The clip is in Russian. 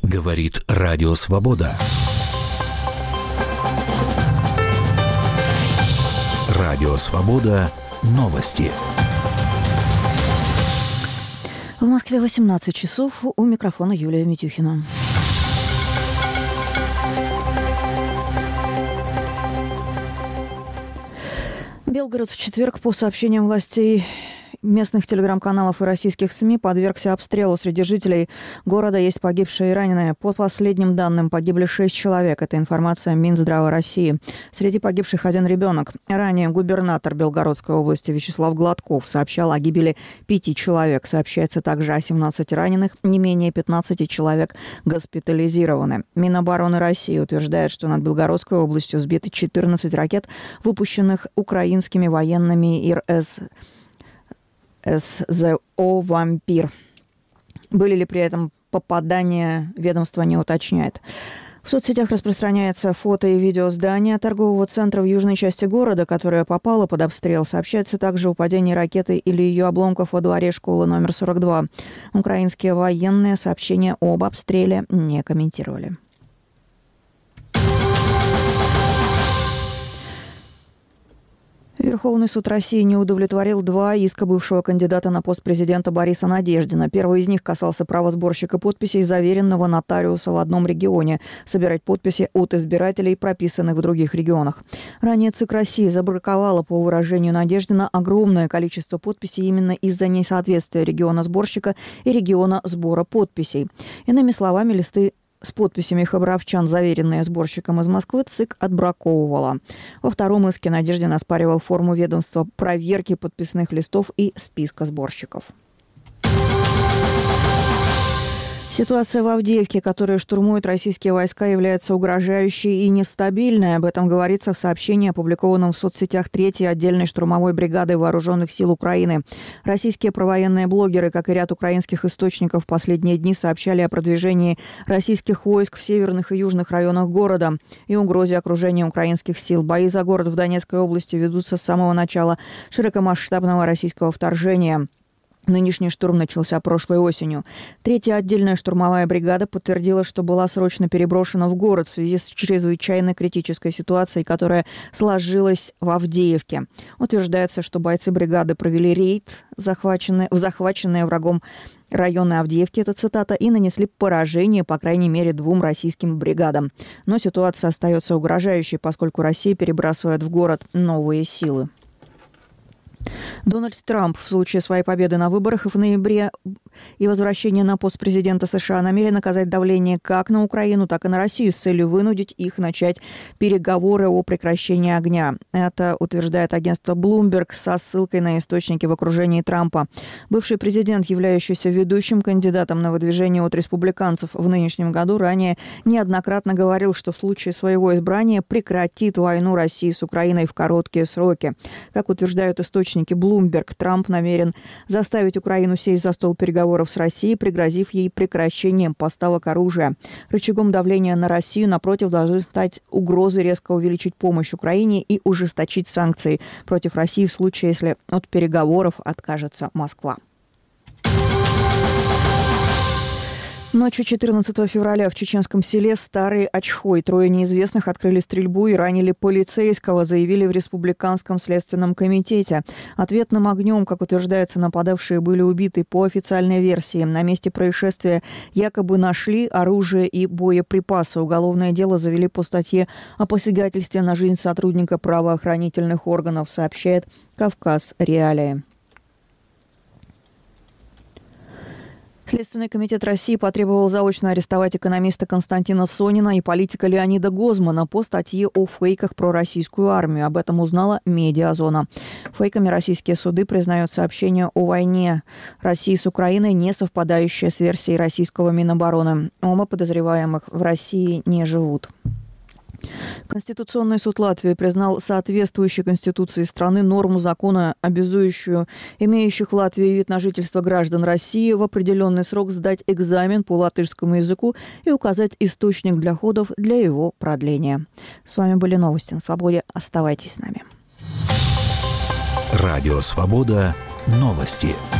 Говорит Радио Свобода. Радио Свобода. Новости. В Москве 18 часов. У микрофона Юлия Митюхина. Белгород в четверг, по сообщениям властей местных телеграм-каналов и российских СМИ, подвергся обстрелу. Среди жителей города есть погибшие и раненые. По последним данным, погибли 6 человек. Это информация Минздрава России. Среди погибших один ребенок. Ранее губернатор Белгородской области Вячеслав Гладков сообщал о гибели 5 человек. Сообщается также о 17 раненых. Не менее 15 человек госпитализированы. Минобороны России утверждает, что над Белгородской областью сбиты 14 ракет, выпущенных украинскими военными СЗО «Вампир». Были ли при этом попадания, ведомство не уточняет. В соцсетях распространяется фото и видео здания торгового центра в южной части города, которое попало под обстрел. Сообщается также о падении ракеты или ее обломков во дворе школы номер 42. Украинские военные сообщения об обстреле не комментировали. Верховный суд России не удовлетворил 2 иска бывшего кандидата на пост президента Бориса Надеждина. Первый из них касался права сборщика подписей, заверенного нотариуса в одном регионе, собирать подписи от избирателей, прописанных в других регионах. Ранее ЦИК России забраковала, по выражению Надеждина, огромное количество подписей именно из-за несоответствия региона сборщика и региона сбора подписей. Иными словами, листы с подписями хабаровчан, заверенные сборщиком из Москвы, ЦИК отбраковывала. Во втором иске Надеждин оспаривал форму ведомства проверки подписных листов и списка сборщиков. Ситуация в Авдеевке, которую штурмуют российские войска, является угрожающей и нестабильной. Об этом говорится в сообщении, опубликованном в соцсетях 3-й отдельной штурмовой бригады Вооруженных сил Украины. Российские провоенные блогеры, как и ряд украинских источников, в последние дни сообщали о продвижении российских войск в северных и южных районах города и угрозе окружения украинских сил. Бои за город в Донецкой области ведутся с самого начала широкомасштабного российского вторжения. Нынешний штурм начался прошлой осенью. 3-я отдельная штурмовая бригада подтвердила, что была срочно переброшена в город в связи с чрезвычайно критической ситуацией, которая сложилась в Авдеевке. Утверждается, что бойцы бригады провели рейд в захваченные врагом районы Авдеевки, это цитата, и нанесли поражение, по крайней мере, 2 российским бригадам. Но ситуация остается угрожающей, поскольку Россия перебрасывает в город новые силы. Дональд Трамп в случае своей победы на выборах в ноябре и возвращения на пост президента США намерен оказать давление как на Украину, так и на Россию с целью вынудить их начать переговоры о прекращении огня. Это утверждает агентство Bloomberg со ссылкой на источники в окружении Трампа. Бывший президент, являющийся ведущим кандидатом на выдвижение от республиканцев в нынешнем году, ранее неоднократно говорил, что в случае своего избрания прекратит войну России с Украиной в короткие сроки. Как утверждают источники Bloomberg, Трамп намерен заставить Украину сесть за стол переговоров с Россией, пригрозив ей прекращением поставок оружия. Рычагом давления на Россию, напротив, должны стать угрозы резко увеличить помощь Украине и ужесточить санкции против России в случае, если от переговоров откажется Москва. Ночью 14 февраля в чеченском селе Старый Очхой 3 неизвестных открыли стрельбу и ранили полицейского, заявили в Республиканском следственном комитете. Ответным огнем, как утверждается, нападавшие были убиты. По официальной версии, на месте происшествия якобы нашли оружие и боеприпасы. Уголовное дело завели по статье о посягательстве на жизнь сотрудника правоохранительных органов, сообщает «Кавказ Реалии». Следственный комитет России потребовал заочно арестовать экономиста Константина Сонина и политика Леонида Гозмана по статье о фейках про российскую армию. Об этом узнала «Медиазона». Фейками российские суды признают сообщения о войне России с Украиной, не совпадающие с версией российского Минобороны. Оба подозреваемых в России не живут. Конституционный суд Латвии признал соответствующей Конституции страны норму закона, обязующую имеющих в Латвии вид на жительство граждан России в определенный срок сдать экзамен по латышскому языку и указать источник доходов для его продления. С вами были новости на Свободе. Оставайтесь с нами. Радио Свобода. Новости.